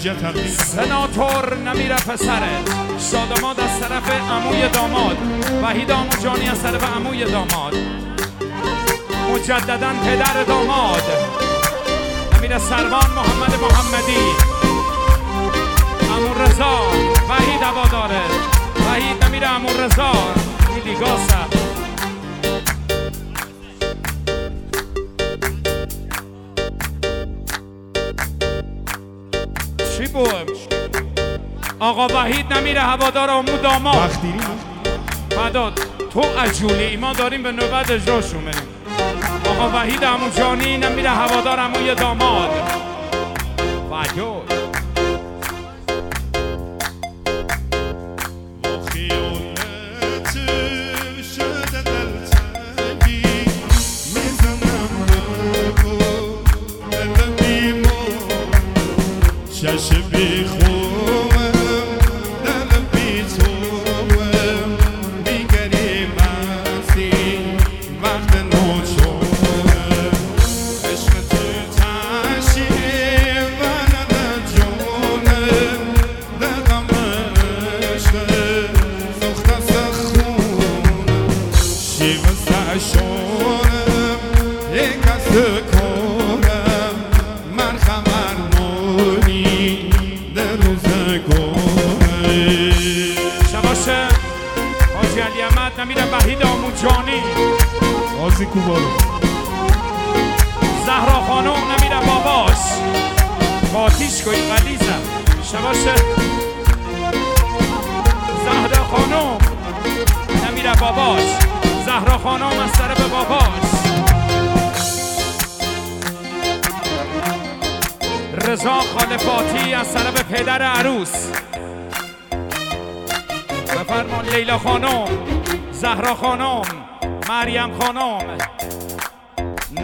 سناتور نمیره پسرت، شاداماد از طرف عموی داماد، وحید آموجانی از طرف عموی داماد، مجدداً پدر داماد نمیره سروان محمد محمدی، عمو رضا وحید هواداره، وحید نمیره عمو رضا دیگاسه. چی بود؟ آقا وحید نمیره هوادار عمو داماد. فداد تو عجولی، ما داریم به نوبت اجراشون بریم. آقا وحید عموجانی نمیره هوادار عموی داماد. فداد نمیره وحید آموجانی، آزی کوبارو زهرا خانم نمیره باباش، باتیش کوی قلیزم شباشه. زهرا خانم نمیره باباش، زهرا خانم از طرف باباش. رضا خالفاتی از طرف پدر عروس، بفرمان لیلا خانم، زهرا خانم، مریم خانم،